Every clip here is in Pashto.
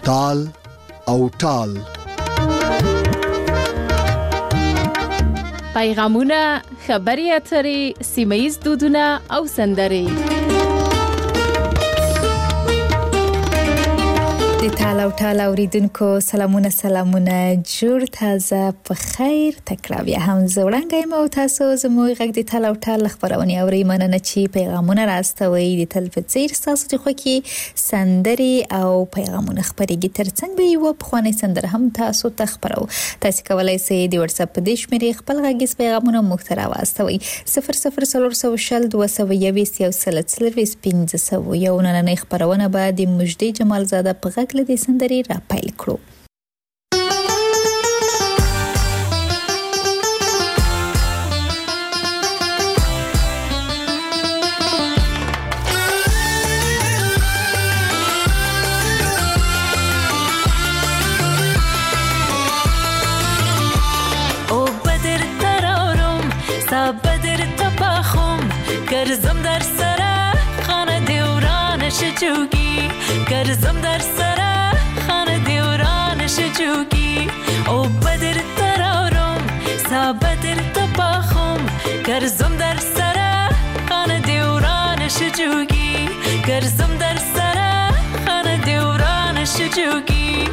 تال او ټال. پیغامونه، خبري اترې، سیمه‌ییز دودونه او سندرې. د تال او ټال اوریدونکو سلامونه جوړ تازه په خیر تکرار هم زوړنګ یم او تاسو زموږ غږ د تال او ټال خبرونه اوري. مننه چې پیغامونه راستوي. د تلویزیون تاسو ته خوکي سندري او پیغامونه خبرېږي. ترڅنګ به یو په خوانې سندره هم تاسو ته خبرو. تاسو کولای شئ د واتس اپ په دې شمیرې خپل غږیز پیغامونه مخ ته راوستوي. 00402015 یو نن خبرونه بعد مجدي جمال زاده په غږ د سندري را پیل کړو. او بدر ترارم سا بدر تپاخم گرزم در سره خانه دیورانش جوگی گرزم در سره خانه دیورانش جوگی او بدر ترارم سا بدر تپاخم گرزم در سره خانه دیورانش جوگی گرزم در سره خانه دیورانش جوگی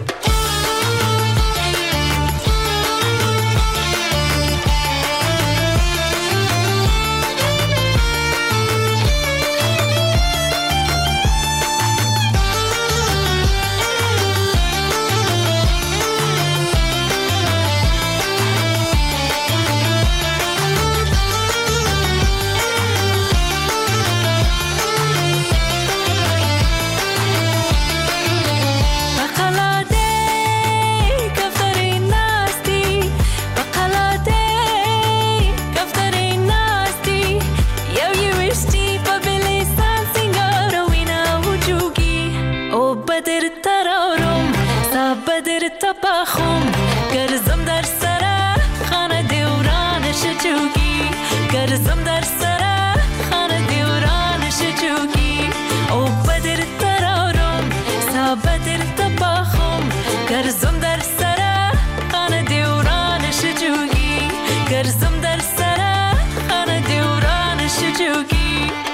تپاخم گرزم در سره خانه دیورانش جوگی گرزم در سره خانه دیورانش جوگی او بدر ترارم سا بدر تپاخم گرزم در سره خانه دیورانش جوگی گرزم در سره خانه دیورانش جوگی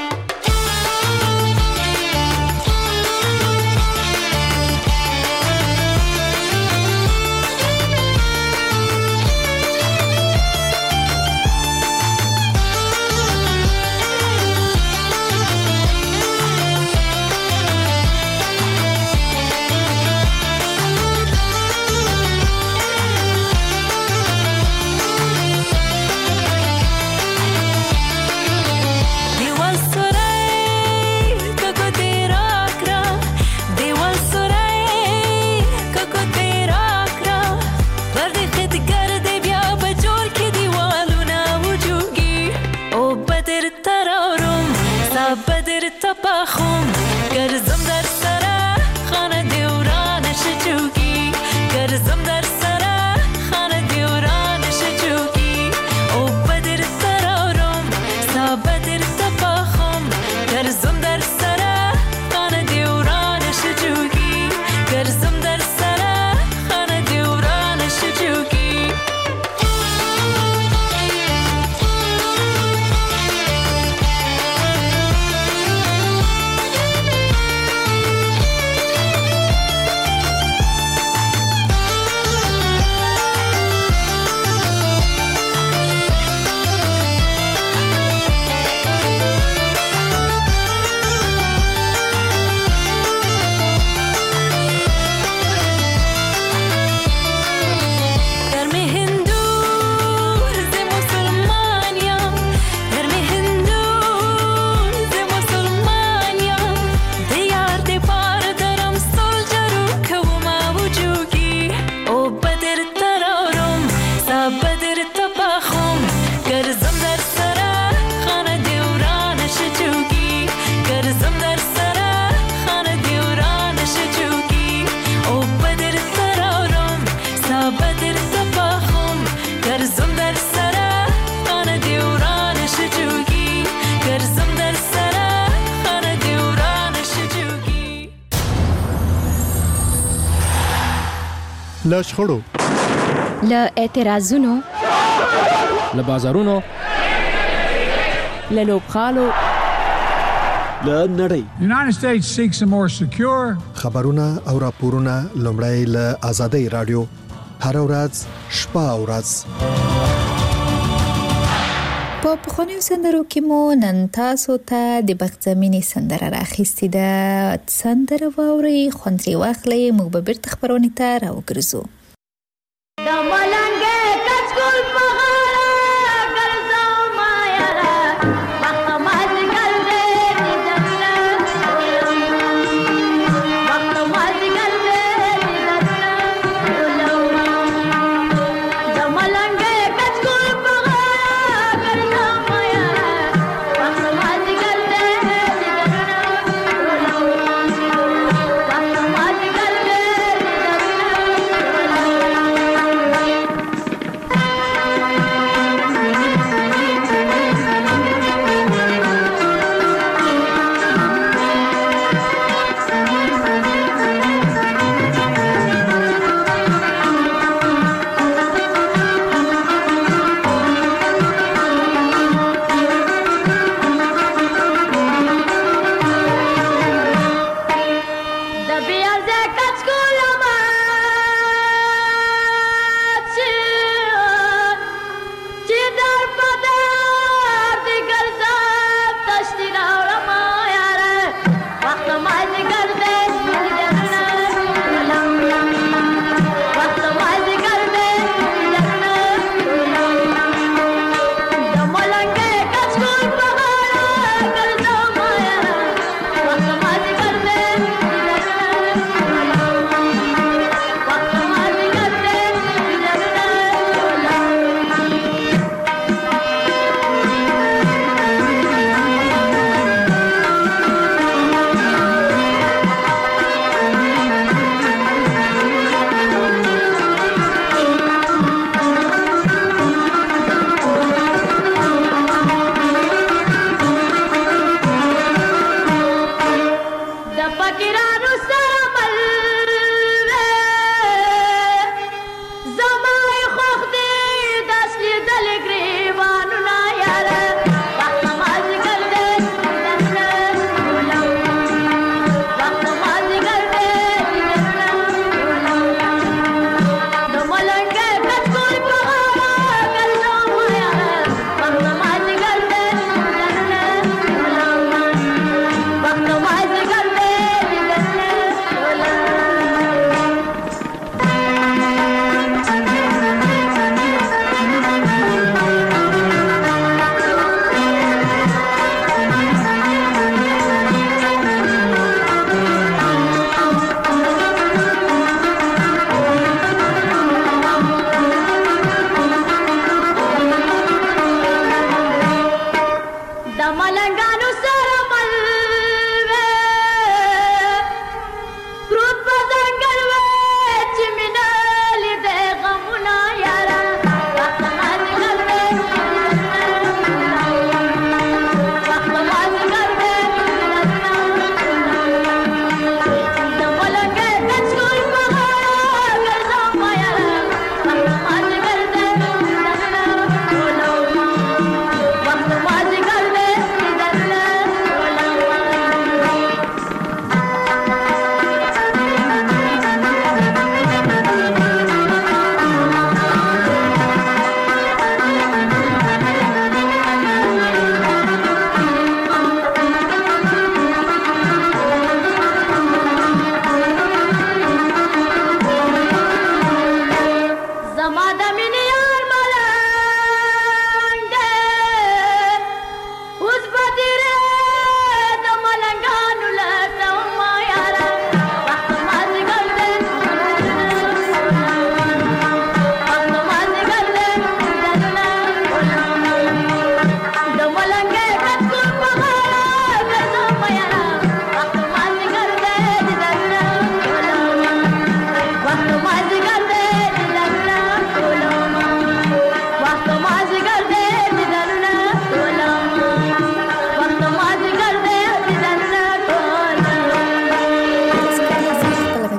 تپاخم گرزم در سره خانه دیورانش جوگی گرزم در سره خانه دیورانش جوگی او بدر ترارم سا بدر تپاخم گرزم در سره خانه دیورانش جوگی گرزم در سره خانه دیورانش جوگی له شخړو، له اعتراضونو، له بازارونو، له لوبغالو، له نړۍ. The United States seeks a more secure. خبرونه او راپورونه لومړی له آزادۍ رادیو هر ورځ شپه او ورځ. په پخوانیو سندرو کې مو نن تاسو ته د بخت زمینی سندره راخیستې ده. سندره واورئ، خوند ترې واخلئ، موږ به بیرته خپرونې ته راوګرځو.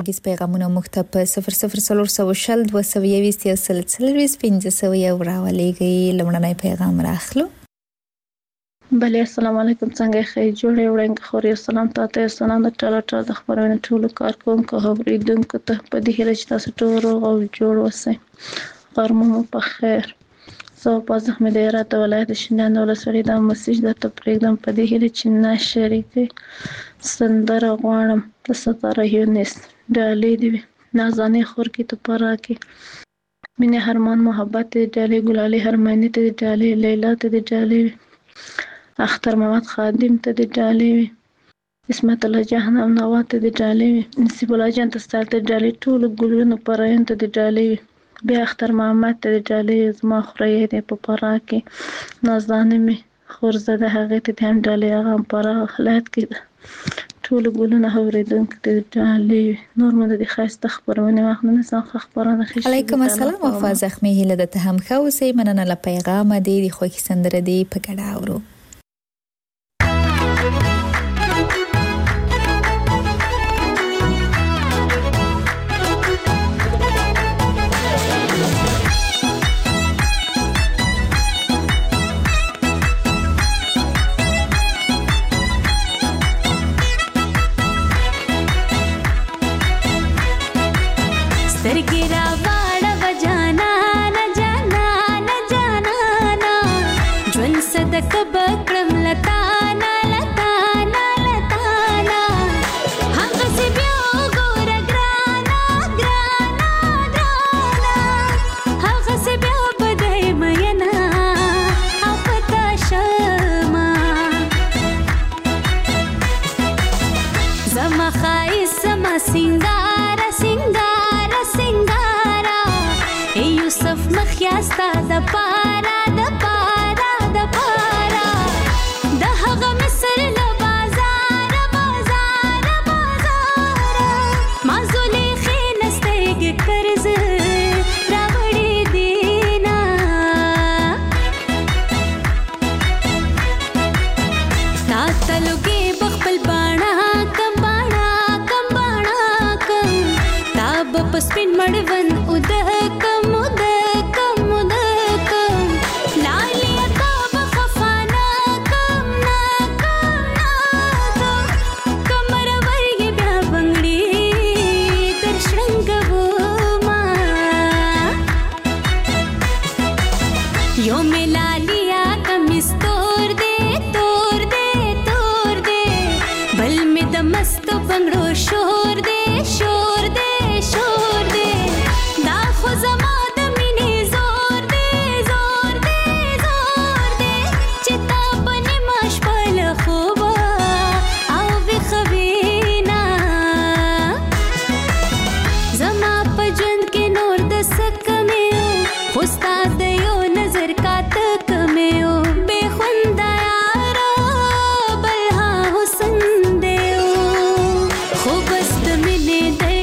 غږیز پیغامونه موږ ته په 00402223 راولېږئ. لومړنی پیغام راخلو. بله السلام علیکم، څنګه ښه جوړې وړاندې خوري. السلام تاسو سلام د ټاله د خبرونه ټولو کارکونکو اوریدونکو ته په دې هیله چې تاسو ټول روغ او جوړ اوسئ. غرمه په خیر. زه په زحمت د هرات ولایت شینان ولسوالۍ د مسیج د تپریدم په دې هیله چې ناشریکي سندره غواړم د ستاره یونس ډالې دی نازانه خور کی تو پرا کی مینه هرمان محبت ډالې ګلالي هرمانی ته ډالې لیلا ته ډالې اختر محمد خادم ته ډالې اسمت الله جهنم نوا ته ډالې نصیب الله جان ته ستاسو ډالې ټول ګلونو پرایان ته ډالې بیا اختر محمد ته ډالې زما خورې دې په پرا کې نازانه می خورزده هغه ته هم ډالې هغه پرا خلات کې ټول ګلونه اوریدونکو ته ډالې نور مده د خاصه خبرونه واخلنه څنګه خبرونه خښ علیکم السلام وفا زخمی هله د ته هم خوسې مننه ل پیغام دې د خوښ سندره دې په ګډه اورو. خو بس د مینې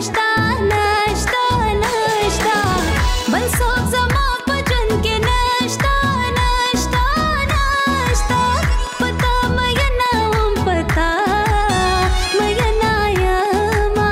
نشتا نشتا نشتا بل څوک زما په ژوند کې نشتا نشتا نشتا پتا مېنا هم پتا مېنا یما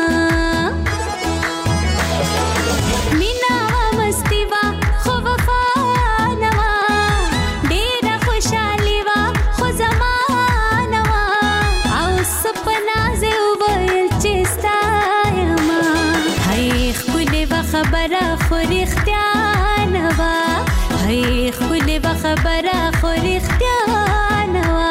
مینا مستی وا خو وفا نوا ډېر خوشالي وا خو زمانه وا او سپنا زه ویل چې ستا یما هی خپلې و خبره خو رښتیا نه وا هی خپلې و خبره خو رښتیا نه وا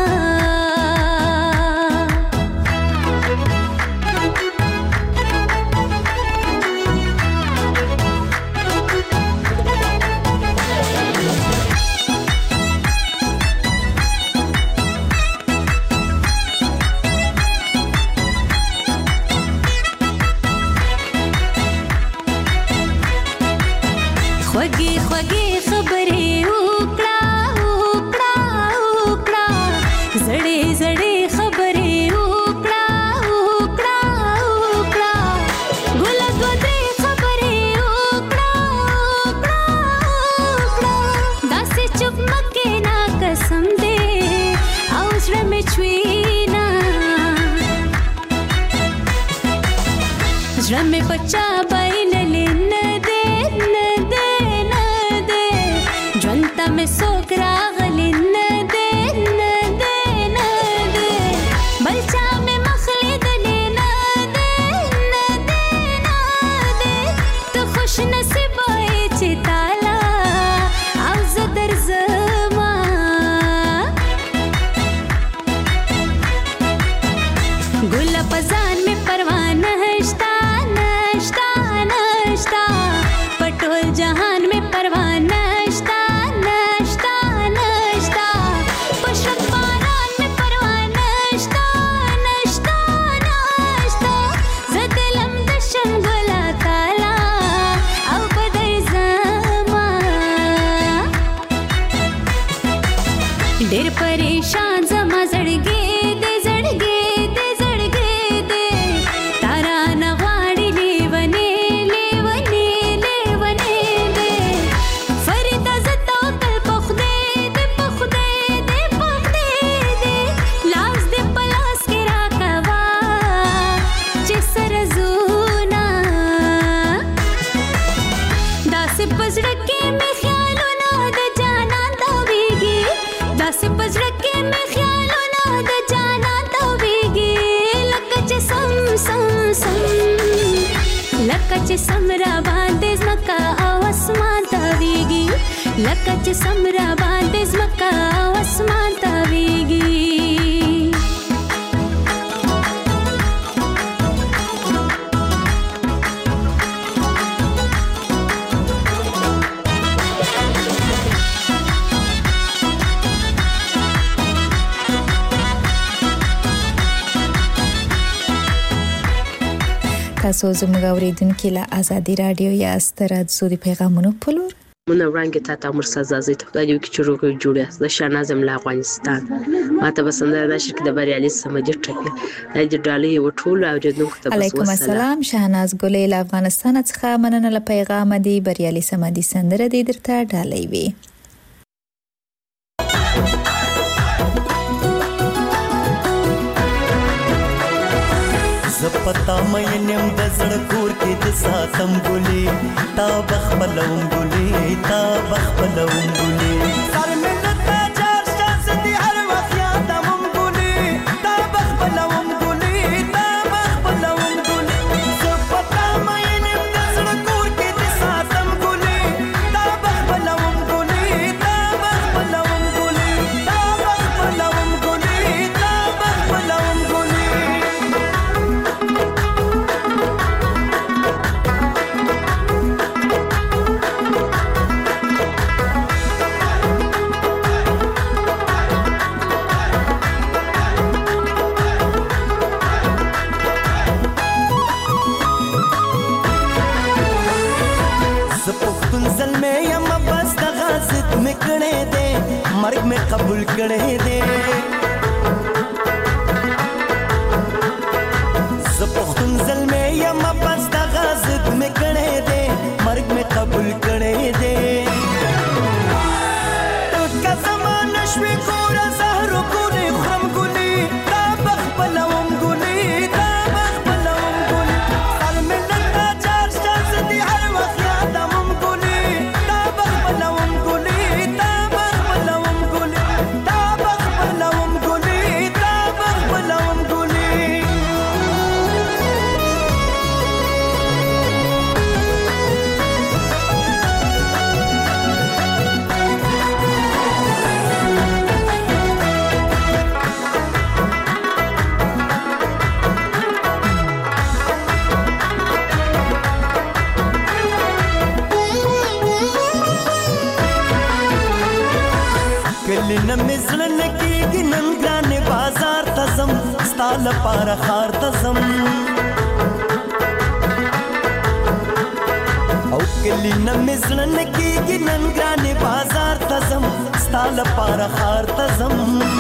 خوږې خوږې خبرې وکړه وکړه وکړه زړې زړې خبرې وکړه وکړه وکړه ګله دوه درې خبرې وکړه وکړه وکړه داسې چوپ مه کښېنه قسم دې او زړه مې چوينه زړه مې په چا بایللې نه دی نه دی نه دی ژوند ته مې څوک راغلی نه دی نه دی نه دی بل چا مې مخ لیدلی نه دی نه دی نه دی ته خوش نصیبه یې چې تاله او زه درځمه ګله په ځان مې پروا نشته نشته نشته په ټول جهان مې پروا نشته نشته نشته په شک باران مې پروا نشته نشته نشته زه دلم د شم ګله تاله او په درځمه ډېر پریشان زما زړګی دې زړګی دې زړګی دې تارا نه غواړي لیونې لیونې لیونې دې فریدا زه توکل په خدای دې په خدای دې په خدای دې لاس دې په لاس کې راکوا چې سره زونه داسې په زړه کې مې خیالونه د جانان تاویږي داسې په زړه کې مې خیالونه د جانان تاویږي لکه چې سم سم سم لکه چې سم را باندې ځمکه او اسمان تاویږي لکه چې سم را باندې ځمکه او اسمان تاویږي تاسو زموږ اوریدونکو له آزادي رادیو یا ستراتزو د پیغامونو په لور من وړاندې تا ته مرسا زازي ته خدای دې وکړي چې روغ جوړه د شاهناز له افغانستان ماته بسنده د شرکت د بریالي سمجه ټکی د ډالۍ وټول او جنوب ته علیکم السلام شاهناز ګلې له افغانستان څخه مننه له پیغام دی بریالي سمدي سندره دې درته ډالۍ وي زپتا مې نیم د زړه کور کې د ساتم ګلې تا بخبلوم ګلې تا بخبلوم ګلې سر مې نته چار شانس دي هر وخت یادم ګلې تا بخبلوم ګلې تا بخبلوم ګلې زپتا مې نیم د زړه کور کې د ساتم ګلې تا بخبلوم ګلې تا بخبلوم ګلې تا بخبلوم ګلې تا بخبلوم ګلې مرگ में कबूल करे दे ज़पख्तुन ज़ल में या نه مزلن کېږي نن ګرانې بازار ته ځم ستا لپاره ښار ته ځم او کلي نه مزلن کېږي نن ګرانې بازار ته ځم ستا لپاره ښار ته ځم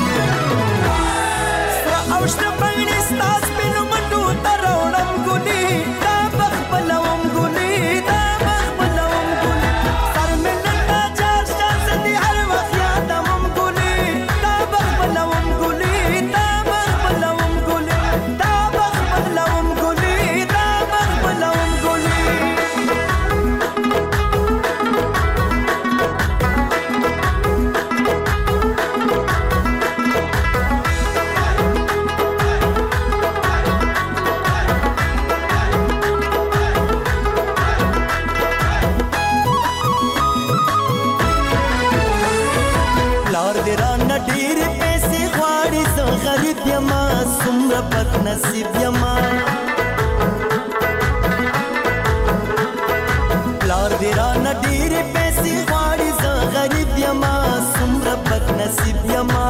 سره او شنه بڼې ستا سپینو منډو ته راوړم ګلې دا بخبلوم ګلې دا بخبلوم ګلې سر مې نن دا چار شانسه دي هر وخت یادوم ګلې دا بخبلوم ګلې دا بخبلوم ګلې دا بخبلوم ګلې دا بخبلوم ګلې بد نصیب یما پلار دې رانه ډېرې پیسې غواړي زه غریب یما څومره بد نصیب یما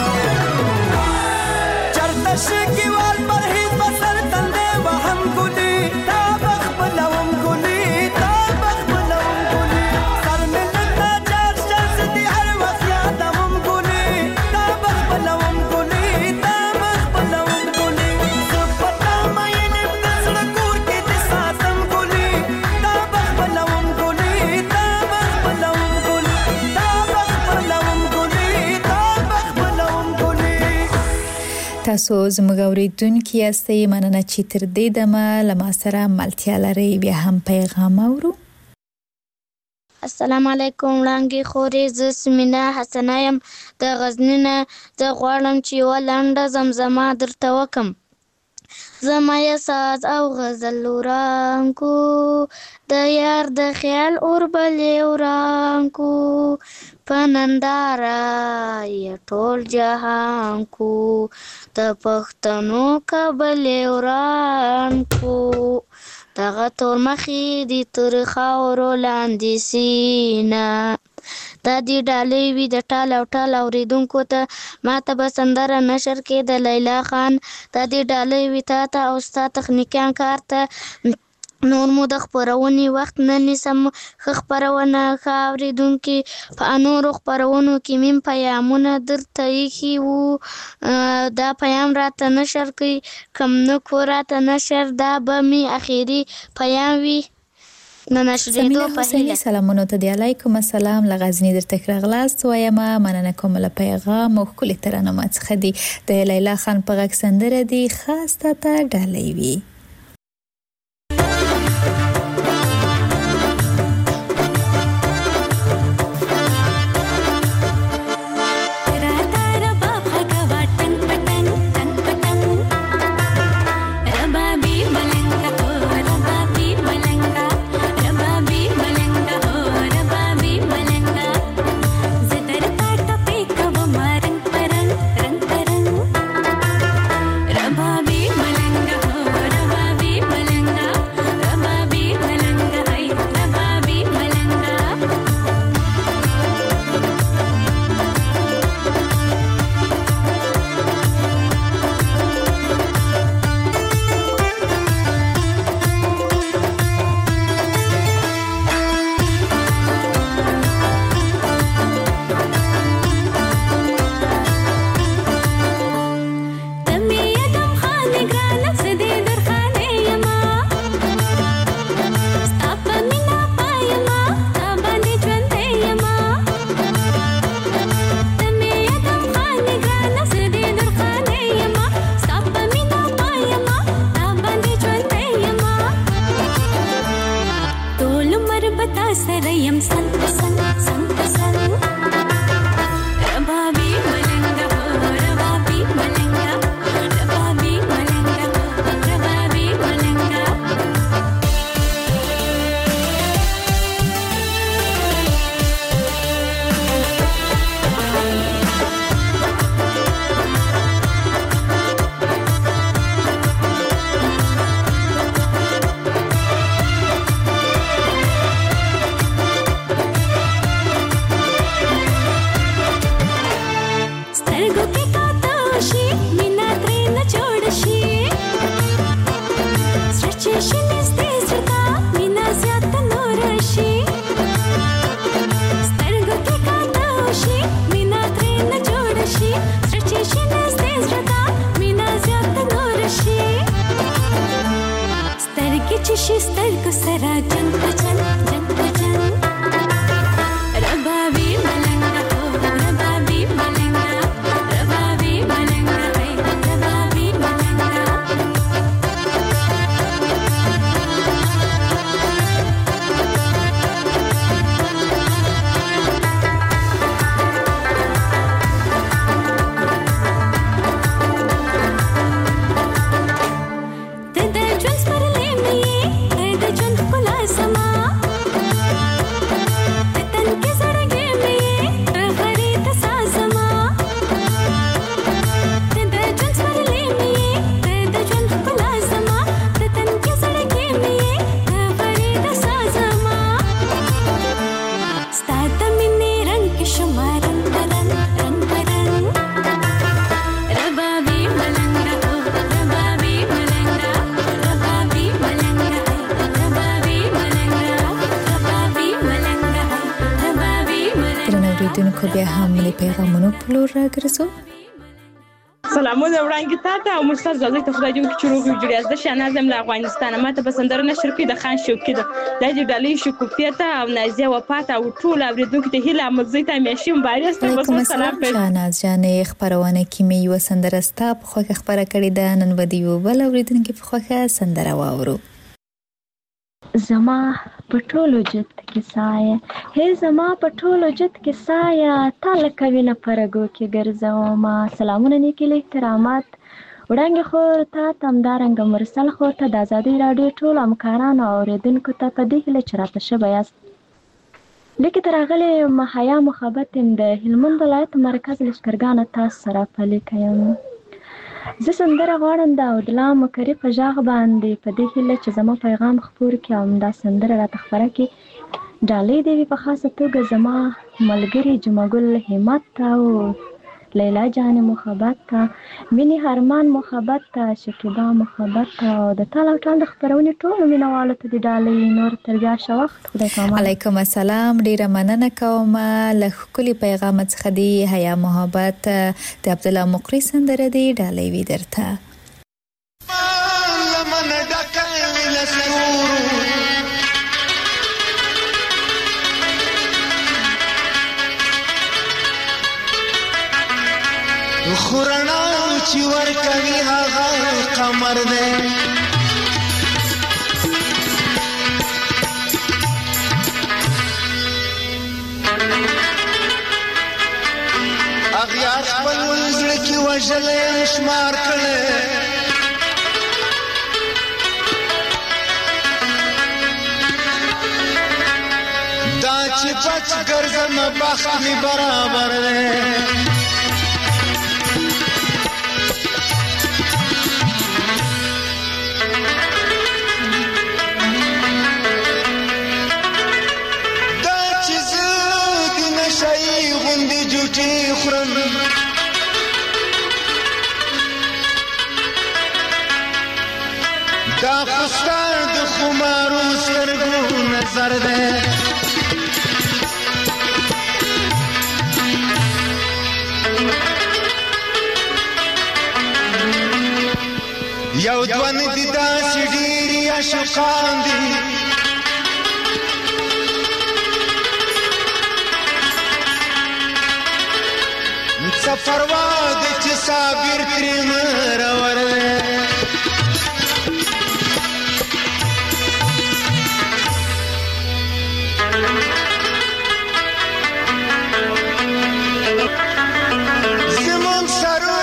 چرته شکیوال پرهیز به سر تندی وهم ګلې تا بخبلوم ګلې تا بخبلوم ګلې سر مې نن دا چار شانسه دي هر وخت یادوم ګلې تا بخبلوم ګلې تا بخبلوم ګلې زه په تا مین یم د زړه کور کې دې ساتم ګلې تا بخبلوم ګلې تا بخبلوم ګلې تا بخبلوم ګلې تا بخبلوم ګلې. تاسو زموږ اورېدونکي یاستئ، مننه چې تر دې دمه له ما سره ملتیا لرئ. بیا هم پیغام اورو. السلام علیکم وړانګې خورې، زه سمینا حسنه یم د غزني نه. زه غواړم چې یوه لنډه زمزمه درته وکم. زما یې ساز او غزل ورانکو د یار د خیال اور بلې ورانکو په ننداره یې ټول جهان کو د پښتنو کبلې ورانکو دغه تور مخې دي تر خاورو لاندې سینه. دا دې ډالۍ وي د ټال او ټال اورېدونکو ته. ما ته به سندره نشر کې د لیلا خان. دا دې ډالۍ وي تا ته او ستا تخنیکیان کار ته. نور مو د خپرونې وخت نه نیسم، ښه خپرونه ښه اورېدونکي. په نورو خپرونو کې مې پیامونه درته ایښي وو، دا پیام راته نشر کړئ. کم نه کو راته نشر، دا به مې اخري پیام وي. سمینا حسینی سلامونو ته دی. علیکم السلام، له غزني درته راغلاست وایم. مننه کوم له پیغام او ښکلې ترانه څخه دی. د لیلا خان په غږ سندره دی، خاص ته ډالۍ وي. شستر کو سرا جنگ جنگ جنگ جنگ ربابي ملنگا تو ربابي ملنگا ربابي ملنگا ہے ربابي ملنگا دونکو بیا هم له پیغامونو پلور راګرځو. سلامونه وړاندې تاته او مرسل زازي ته خدای دې وکړي چې روغ جوړ یاست. شهنازم له افغانستان ماته په سندره نشر کې د خان شوقي ده د دې ډالۍ شکوفیته او نازیه وفات او ټول اوریدونکو ته هیله مزي ته میشم باري است. وعلیکم السلام شهناز جانې خبرونه کې مې یو سندره ستا په خوښه خبره کړې ده. نن به دی بل اوریدونکو په خوښه سندره واورو. زما پټولو جت کې سایه هي زما پټولو جت کې سایه تعالی کوي نه پرګو کې ګرځوم. سلامونه نیکی له احترامات وړاندې خو ته تمدارنګ مرسل خو ته د آزادۍ رادیو ټول امکانانو اوریدونکو ته په دې کې چرته شبه یاست. لیکي ترغله محیا محبت د هلمند ولایت مرکز لشکرګان تاسو سره پلي کوم. زه سندره غواړم د اودلام کری په ژغ باندې په دې هیله چې زما پیغام خپور کړي او دا سندره را تخبره کړي. ډالۍ دی په خاصه توګه زما ملګری جمعګل همت او لیلا جان محبت مینی هرمان محبت شکیبا محبت او د تعالی ټول خبرونه ټول مینوالو ته د ډالۍ نور ترجا شوخت. خدای کوم. علیکم السلام. ډیره مننه کوم له کلی پیغام څخه دی حیا محبت د عبد الله مقری سندره دی ډالۍ وی درته. لمن ډکل لسور خورنا چې ور کوي هغه قمر دی اغیار خپل زړه کې وژلې شمار کړي دا چې بچ ګرځم بخت می برابر دی خورم دا خستار د خمارو سترګو نظر ده یو دوان دي داسې ډېرې عاشقان دي سفروا د چې صابر کریم راور زمون سرو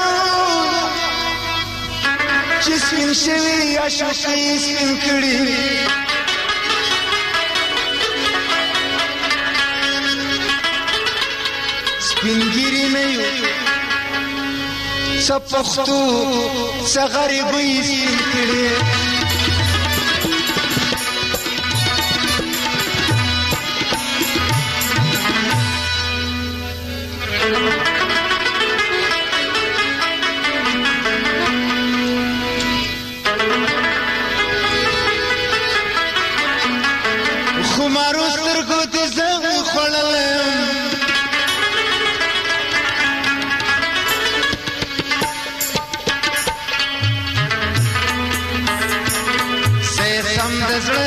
چې سپین شوي عاشقي سپین کړي سپینګيري نه یو سپختو سغریبې سپین کړي خمارو سترګو ته زغ خړلم زړه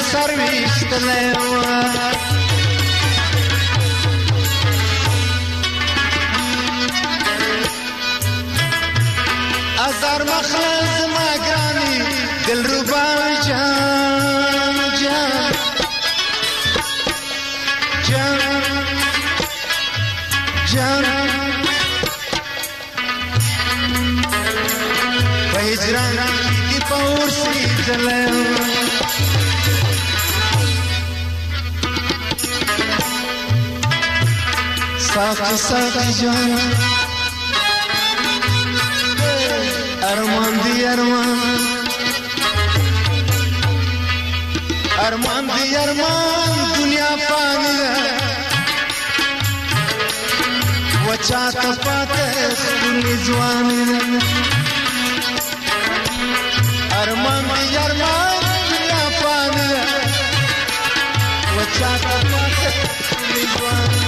سر ویشتلی وه ازار مخله زما ګرانې دلربا جان جان جان جان په هجران کې په ورسېدلی ساقي ساقي جان ارمان دی ارمان ارمان دی ارمان دنیا فانی ده وچا ته پاته ستونی ځواني ده ارمان دی ارمان دنیا فانی ده وچا ته پاته ستونی ځواني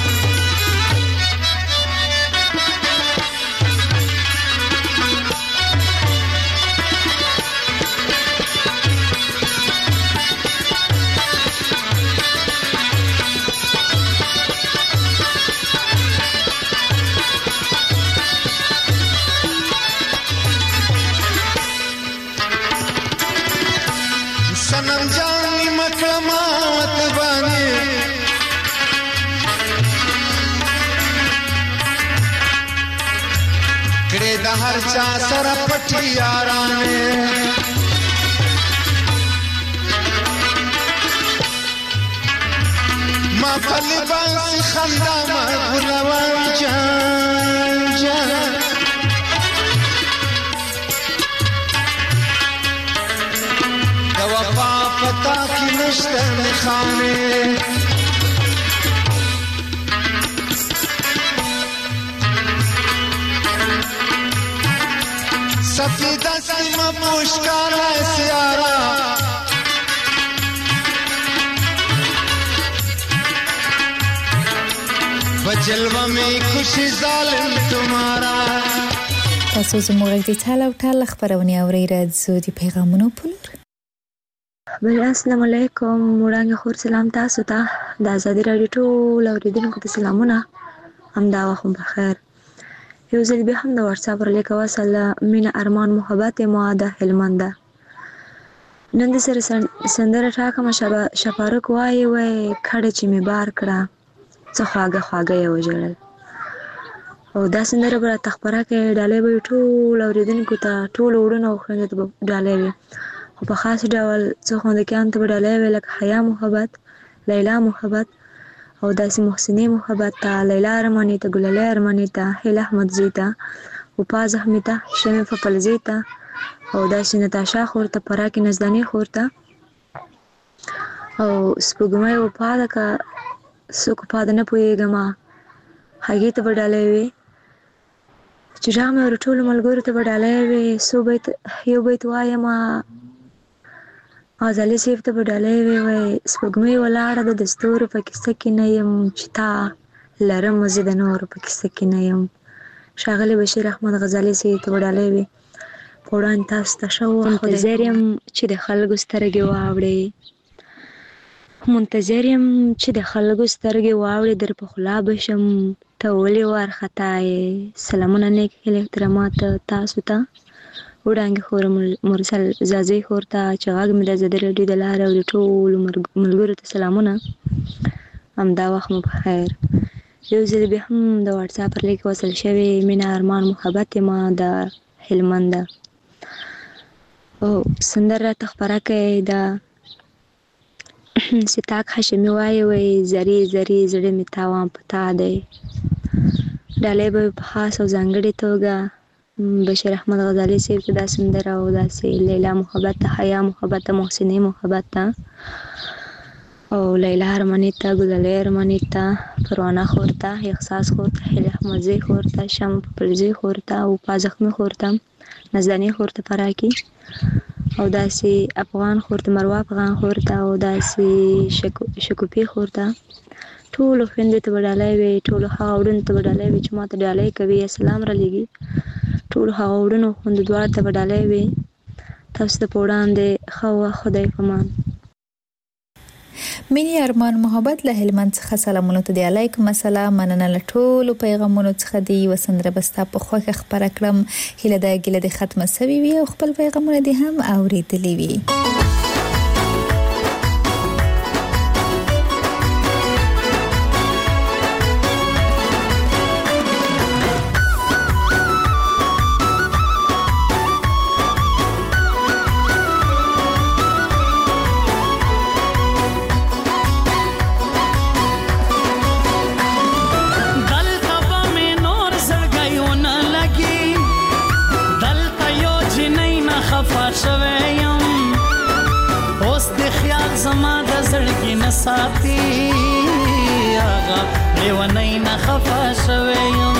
सनम जानी मकमात बानी कड़े द हर चा सर पठी याराने मा फली बांसी खंदा मा गुलवान जान जान वफा पता की नश्ते में खाने सफीदा सीमा पुष्कारा सियारा बजलवा में खुशी जालिम तुम्हारा تاسو زموږ د ټال او ټال خبرونه اورئ راځو د پیغامونو په لور بل السلام علیکم وړاندې خور سلام تاسو ته د ازادي رادیو ټول اوریدونکو ته سلامونه همدا وخت بخیر یو ځل به هم د واتس اپ پر لیکو سره مینا ارمان محبت ماده هلمند نن د سره سندره ټاکه شپارک وای وای کړه چې می بار کړه څه خواږه خواږه یو جوړل او دا سندره بر تخبره کې ډالې به ټول اوریدونکو ته ټول وړونه خوند ته ډالې وي او په خاص ډول څه خوند کې انت ډالې وي لکه حیا محبت لیلا محبت او داسې محسنی محبت ته لیلا ارمانی ته ګلالي ارمانی ته هیل احمد زیتا او پاز احمد شمه فپل زیتا او داسې نتاشا خورته پراکې نزدانی خورته او سپوږمۍ او پاده کا سوک پاده نه پويګم هغه ته ډالې وي چې جامه ورټول ملګرو ته ډالې وي سو بیت یو بیت وایم غزالي سیف ته ډالې وي سپوږمۍ ولاړه د دستور په کیسه کې نه يم چې تا لرم مزید نور په کیسه کې نه يم شاغلی بشیر احمد غزالي سیف ته ډالې وي قرآن تاسو ته شو منتظر يم چې د خلکو سترګې واوړي منتظر يم چې د خلکو سترګې واوړي در په خلا بشم ته ولې وارخطای سلامونه نیک احترامات تاسو ته وړاندې خور مرسل زازي خورته چې هغه مې د زده رډي د لار او ټول ملګرو ته سلامونه همدا وخت مو بخیر یو ځل به هم د واتس اپ پر لیک وصل شوی مینا ارمان محبت ما د هلمند او سندره تخبره کوي دا ستاک هاشمي وای زری زری زړه می تاوان پتا دی ډالې به په خاص او ځانګړي توګه بشیر احمد غزالي سیب ته دا سندره او داسې لیلا محبت حیا محبت محسنی محبت او لیلا ارمانی ته ګلالي ارمانی ته پروانه خورته احساس خورته هیل احمد زی خورته شم پلزی خورته او پازخمی خورته نزدانی خورته پراکی او داسې افغان خورته مروه افغان خورته او داسې شکوپی خورته ټول خويندې ته ډالۍ وي ټول هغه وړاندې ته ډالۍ وي چې ماته ډالۍ کوي سلام را لګي ټول هغه وړاندې خوند دوار ته ډالۍ وي تاسو ته وړاندې خو خدای پامان مینی ارمان محبت له هلمند څخه سلامونه ته دی علیکم السلام مننه له ټولو پیغامونو څخه دی وسندره بستا په خوخه خبره کړم هله د ګله د ختمه سوي وي او خپل پیغامونه دي هم اوریدلی وي ساتي آغا لیونی نه خفا شویم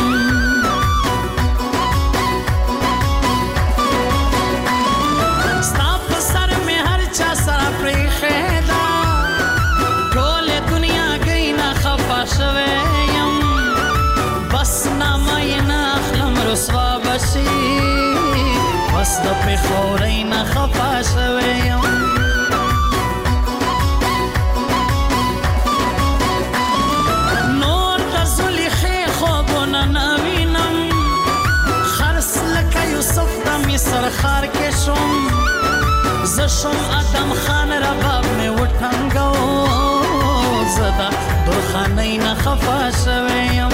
ستا په سر مې هر چا سره پریښې ده ټولې دنیا گئی نه خفا شویم بس نامه یې نه اخلم رسوا بشي بس د پېښورۍ نه خفا شویم سرخار کې شوم زشم ادم خان رباب مې وټنګو زدا درخانې نه خفا شویم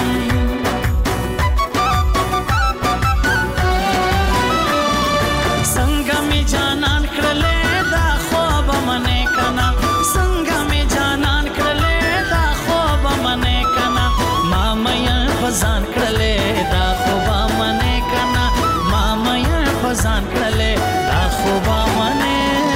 څنګه مې جانان کړلې دا خوب منې کنا څنګه مې جانان کړلې دا خوب منې کنا ما مې فزان کړلې دا خوب منې کنا ما مې فزان کړلې دا خوب منې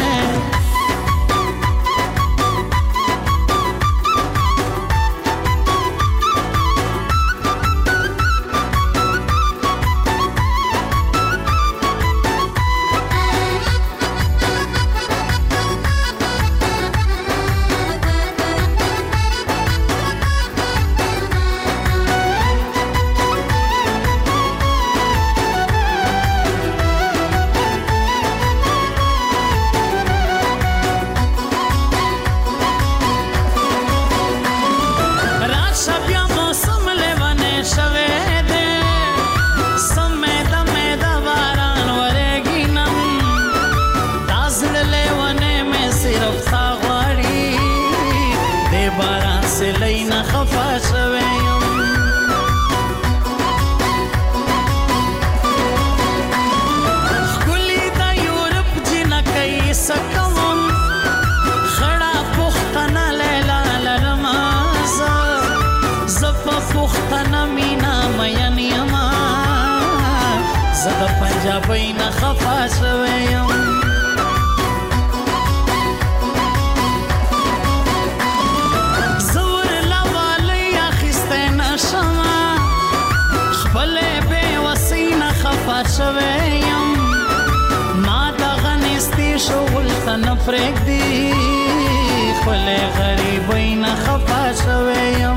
پنجابی نه خفا شویم زور لوالی اخیسته نشما خپل بے وسی نه خفا شویم ما دغه نستی شغل ته نه پرېږدي خپل غریبی نه خفا شویم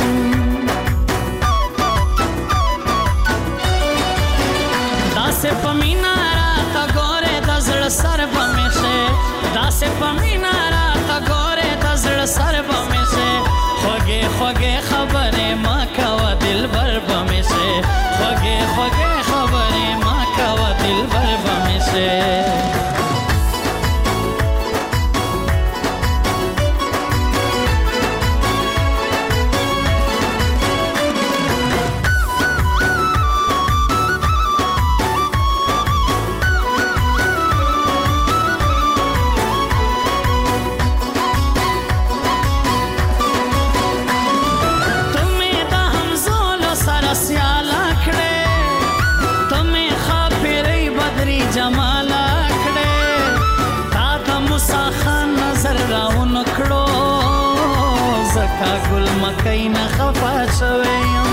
داسې په مینا راته ګورې د زړه سر به مې شې داسې په مینا راته ګورې د زړه سر به مې شې خوږې خوږې خبرې ما کوه دلبر به مې شې خوږې خوږې خبرې ما کوه دلبر به مې شې گل مکای نه خفا شویم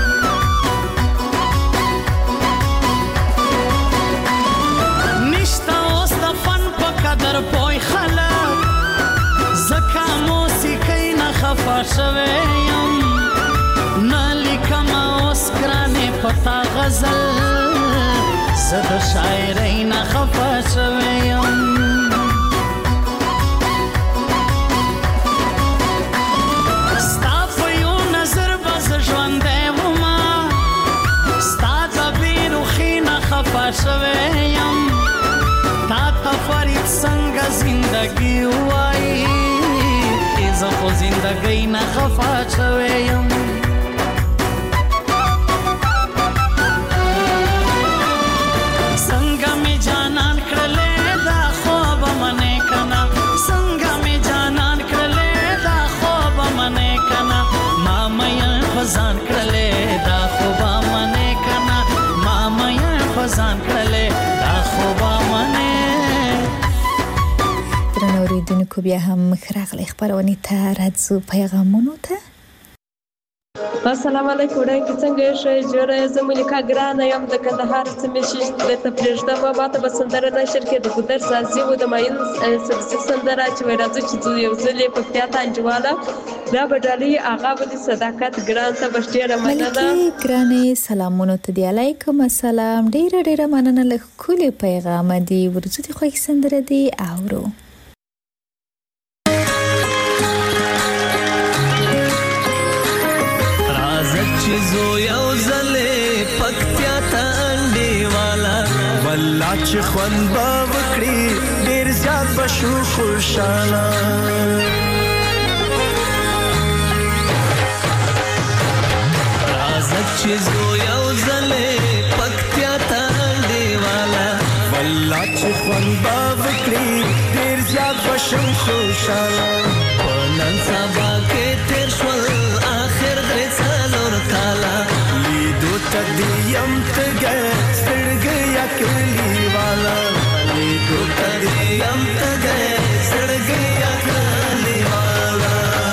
نشتا اوس د فن په قدر پوی خلک زکا موسیقی نه خفا شویم نه لیکم اوس ګرانې پتا غزل زه د شاعرۍ نه خفا شویم خو زندګۍ نه خفا شوی یم څنګه مې جانان کړلې دا خوب منې کنه څنګه مې جانان کړلې دا خوب منې کنه ما مې خزان کړلې دا خوب منې کنه ما مې خزان کړلې دا خوب منې اوریدونکو بیا هم راغلی خبرونه ته راځو پیغامونو ته السلام علیکم وړاندې څنګه شې جوړه زمولیکا ګرانه یم د کندهار سیمې د تپریشته په ماته بسندره نشر کې د ګودر سازي و د ماین سبزي سندره چې راځي چې یو ځلې په پیاته انجواله دا بدالي هغه ولې صداقت ګران ته بشټیره مننه ګرانه سلامونه ته دی علیکم السلام ډیر مننه له کلی پیغام دی ورته خو سندره دی اورو چیزو یو زله پکتیا ته انډیوالا والله چې خوان با وکړي ډیر زیات بشو خوشاله راځه چیزو یو زله پکتیا ته انډیوالا والله چې خوان با وکړي ډیر زیات بشو خوشاله نن سبا کې تیر شول اخر درې کالا لیدو تدیم تگه سڑگیا کلی والا لیدو تدیم تگه سڑگیا کلی والا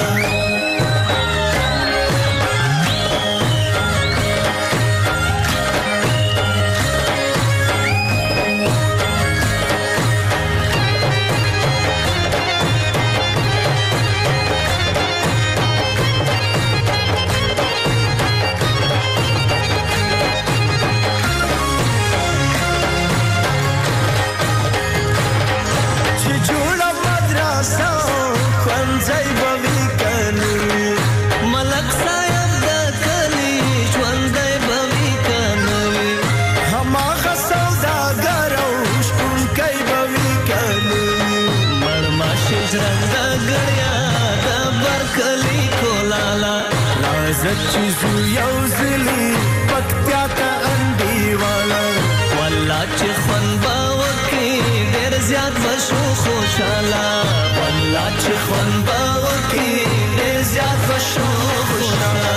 چیزو یو زلی پکتیا تا انډیوالا والله چې خوان با وکړي ډېر زیات بشو خوشاله والله چې خوان با وکړي ډېر زیات بشو خوشاله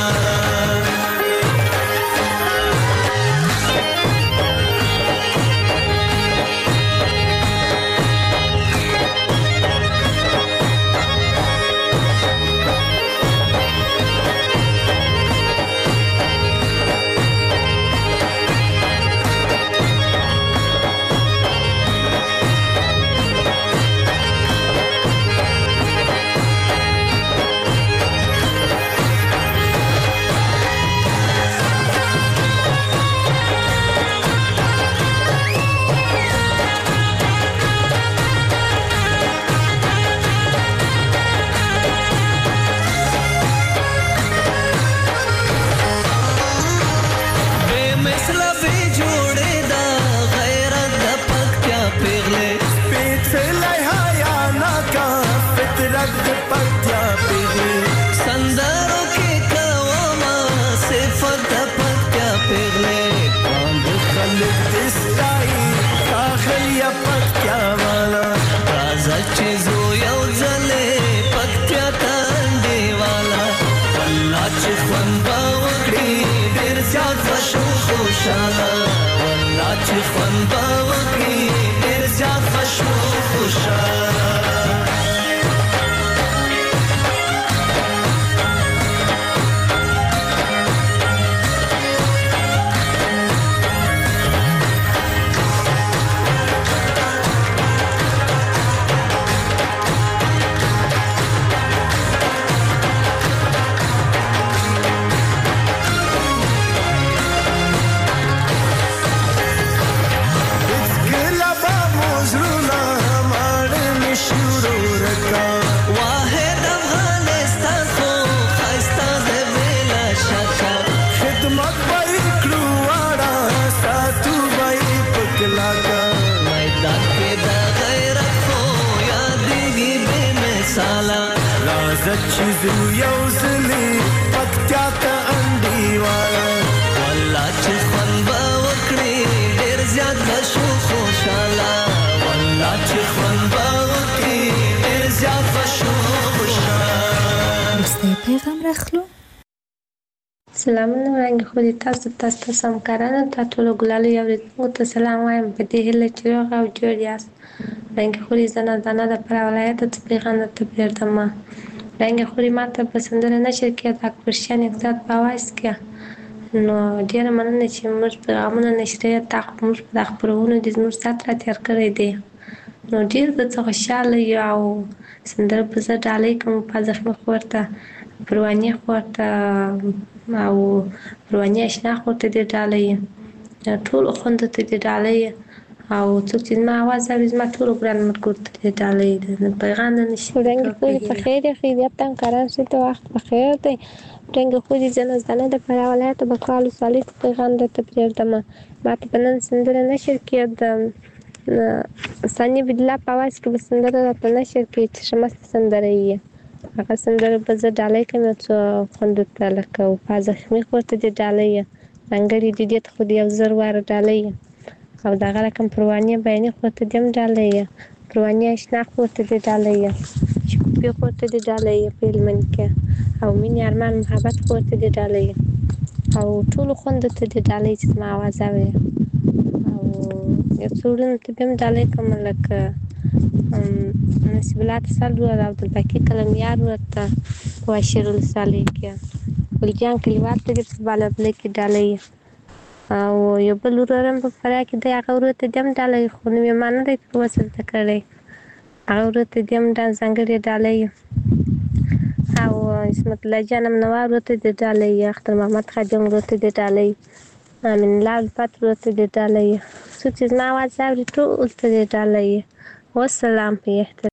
La عزت چې زو یو ځلې پکتیا ته انډیوال والله چې خوند به وکړي ډېر زیات به شو خوشحاله والله چې خوند به وکړي ډېر زیات به شو خوشحاله. وروستی پیغام راخلو. سلامونه وړاندې خو دې تاسو همکارانو ته ټولو ګلالو اورېدونکو ته سلام وایم په دې هیله چې روغ او جوړ یاست. وړاندې خو دې زه نازانه د فراه ولایته څه پیغام درته پرېږدم. وړاندې خو دې ما ته په سندره نشر کې د اکبرشاه نګزاد په اواز کې نو ډېره مننه چې موږ پیغامونه نشریه تا موږ په دا خپرونو دې زموږ ساعت را تېر کړی دی نو ډېر به څه خوشحاله یو او سندره به زه ډالۍ کوم په زخمي خور ته پروانې خور ته او پروانې اشنا خور ته دې ډالۍ ټولو خویندو ته دې ډالۍ او څوک چې زما اواز اوري زما ټولو ګران ملګرو ته دې ډالۍ پیغام د رنګ خوري په خیر یې خیریت ته همکاران شي ته وخت په خیر دی رنګ خوري زه نازدانه د فراه ولایته بقالو صالح پیغام درته پرېږدم ما ته په نن سندره نشر کې د ثانیه بدله په اواز کې به سندره راته نشر کې چې ښه مسته سندره یې هغه سندره به زه ډالۍ کوم څو خویندو ته لکه وفا زخمي خور ته دې ډالۍ ځانګړې دې ته خو دې یو زر واره ډالۍ او دغه رقم پروانې بیانې خور ته دې هم ډالۍ پروانې اشنا خور ته دې ډالۍ شکوفي خور ته دې ډالۍ په هلمند کې او مینې ارمان محبت خور ته دې ډالۍ او ټولو خویندو ته دې ډالۍ چې زما اواز اوري او یو څو وروڼو ته به هم ډالۍ کوم لکه نصیب الله تسل ورور او عبدالباقي قلمیار ورور ته په واشر ولسوالۍ کې ګلجان کلیوال ته دې په بالابلۍ کې ډالۍ او یو بل ورور هم په فراه کې دی هغه ورور ته دې هم ډالۍ خو نوم یې ما نه دی تر اوسه زده کړی هغه ورور ته دې هم ځانګړې ډالۍ او عصمت الله جان امنوار ورور ته دې ډالۍ اختر محمد خادم ورور ته دې ډالۍ امین الله الفت ورور ته دې ډالۍ څوک چې زما اواز اوري ټول ته دې ډالۍ والسلام په احترام.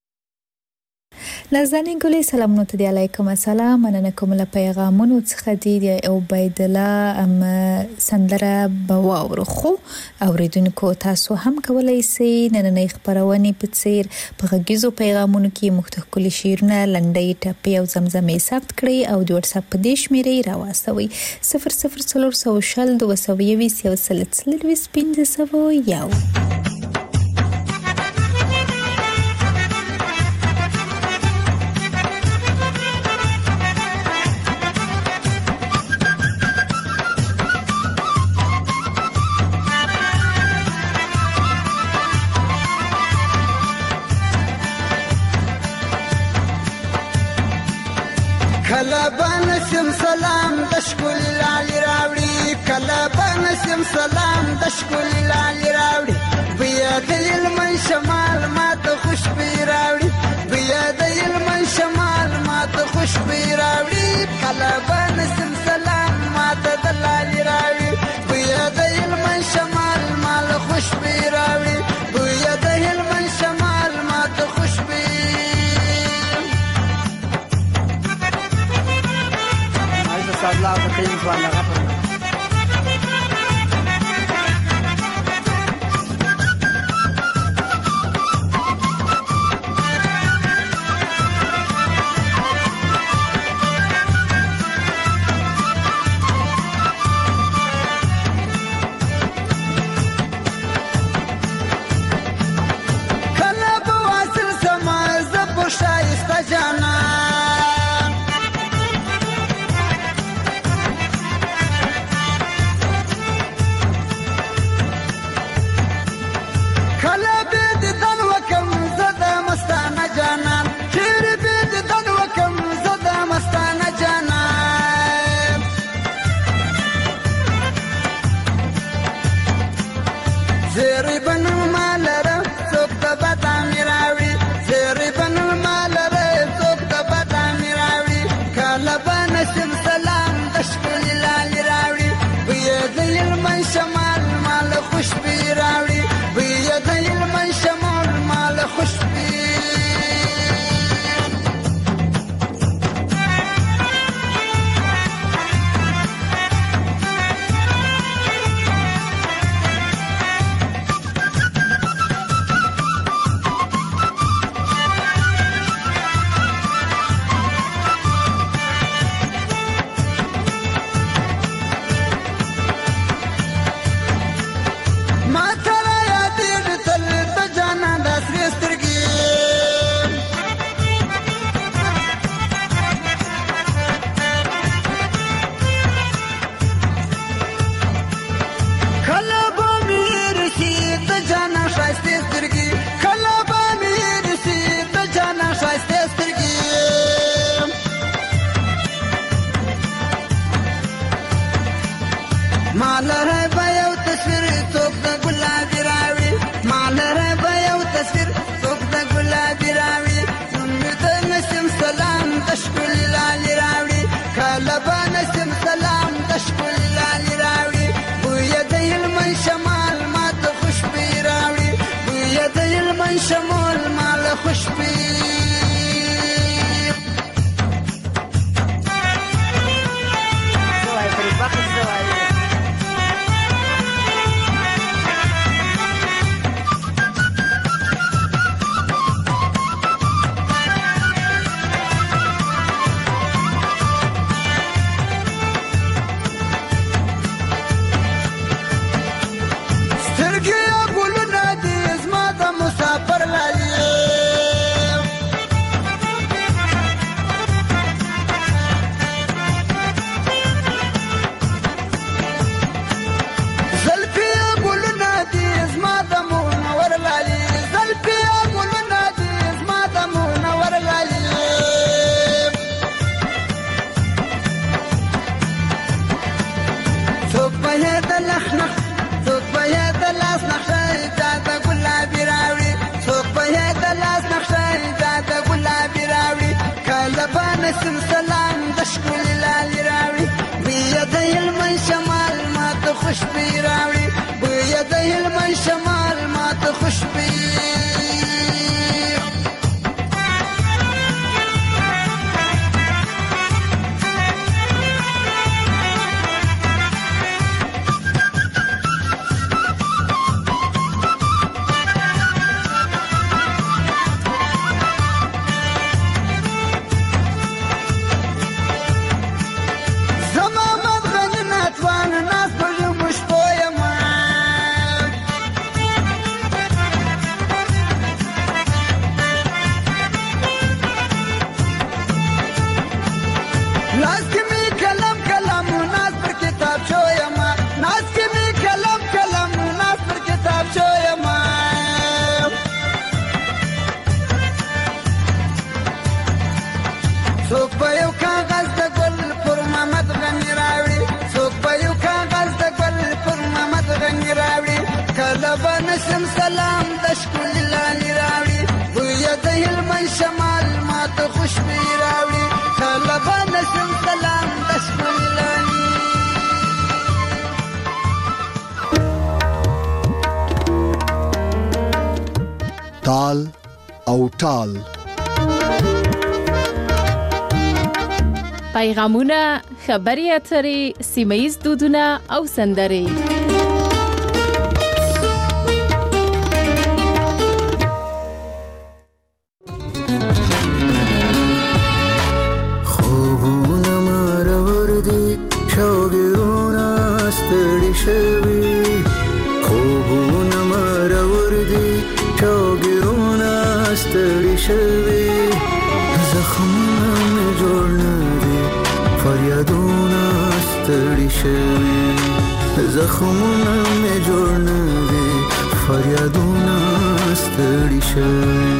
نازنین ګلې سلامونه ته دی علیکم السلام مننه کوم له پیغامونو څخه دی عبید الله سندره بواور خو اوریدونکو تاسو هم کولای شئ نننې خبرونه په څیر په غږیزو پیغامونو کې مختلف شعرونه لنډۍ ټپې او زمزمې ثبت کړئ او د واتس اپ په دې شمیرې راوستوي 00320 کلا بنسم سلام دشکل لالی راوړي کلا بنسم سلام دشکل لالی راوړي بیا د علم شمال ماته خوشبي راوړي بیا د علم شمال ماته خوشبي راوړي کلا بنسم سلام ماته د لالی راوړي بیا د علم شمال مال خوشبي راوړي بیا د علم شمال ماته خوشبي الله تقيم سؤال غفر كلا بواصل سما زبو شايستا جانا به یو کاغذ د ګل پر محمد غني راوړي څوک به یو کاغذ د ګل پر محمد غني راوړي کله به نسم سلام د ښکلي لالي راوړي بوی د هلمند شمال ماته خوشبويي راوړي کله به نسم سلام د ښکلي لالي تال او ټال پیغامونه، خبري اترې، سیمه‌ییز دودونه او سندرې. خوبونه مرور دي شوګرونه ستړي شوي خوبونه مرور دي شوګرونه ستړي شوي زخمونه مې جوړ نه دي فریادونه ستړي شوي زخمونه مې جوړ نه دي فریادونه ستړي شوي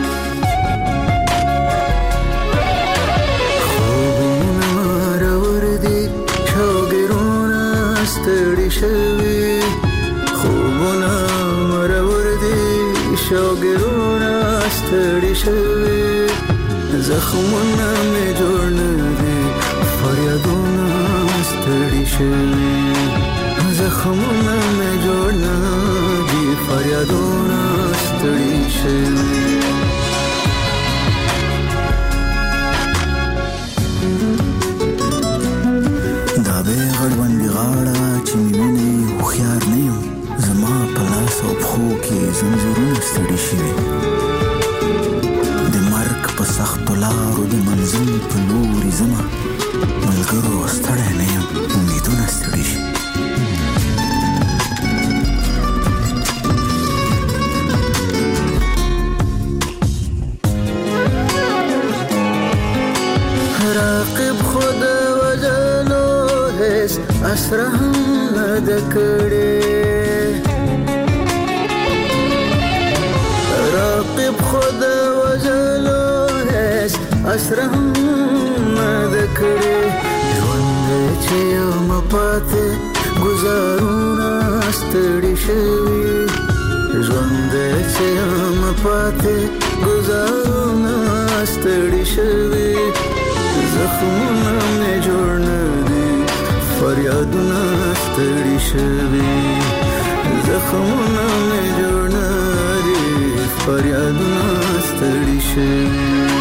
خوبونه مرور دي شوګرونه ستړي شوي خوبونه مرور دي شوګرونه ستړي شوي زخمونه مې جوړ نه دي فریادونه ستړي شوي زخمونه مې جوړ نه دي فریادونه ستړي شوي دا به غړوندې غاړه چې مینې هوښیار نه یم زما په لاس او پښو کې زنځیرونه ستړي شوي په سختو لارو د منزل په لوري ځمه ملګرو ستړی نه یم امیدونه ستړي شي راقب خود وجلو هیڅ اسره هم نه ده کړې راقب خود وجلو اسره هم نه کړې ژوند چې یم پاتې ګزارونه ستړي شوي ژوند چې یم پاتې ګزارونه ستړي شوي زخمونه مې جوړ نه دي فریادونه ستړي شوي زخمونه مې جوړ نه دي فریادونه ستړي شوي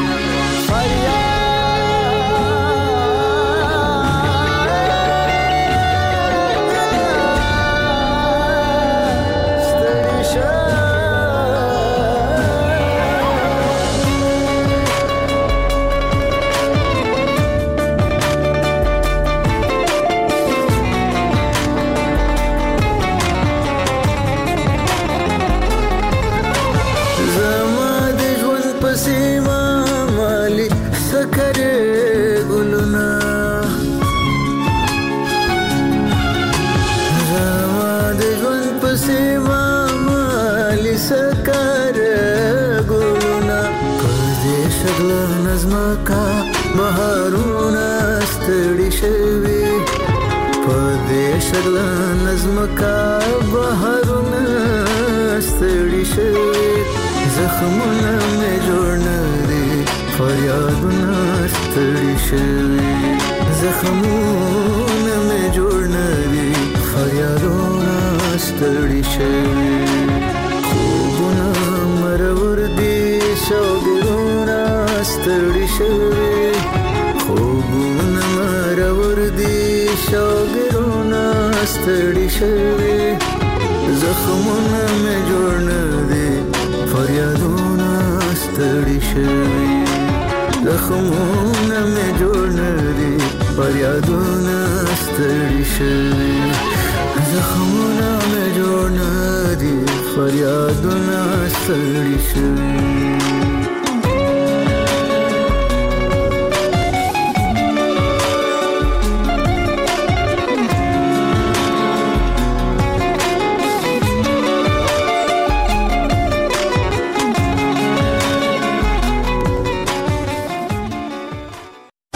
بهارونه ستړي شوي په دې شګله نظمکا بهارونه ستړي شوي زخمونه مې جوړ نه دي فریادونه ستړي شوي زخمونه مې جوړ نه دي فریادونه ستړي شوي خوبونه مرور دي شوګرونه ستړي شوي خوبونه مرور دي شوګرونه ستړي شوي زخمونه مې جوړ نه دي فریادونه ستړي شوي زخمونه مې جوړ نه دي فریادونه ستړي شوي زخمونه مې جوړ نه دي فریادونه ستړي شوي